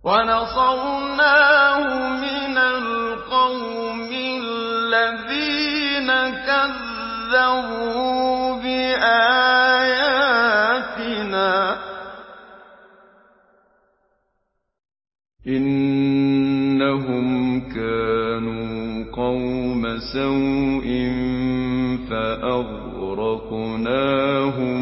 وَنَصَرْنَاهُ مِنَ الْقَوْمِ الَّذِينَ كَذَّبُوا بِآيَاتِنَا ۚ إِنَّهُمْ كَانُوا قَوْمَ سَوْءٍ فَأَغْرَقْنَاهُمْ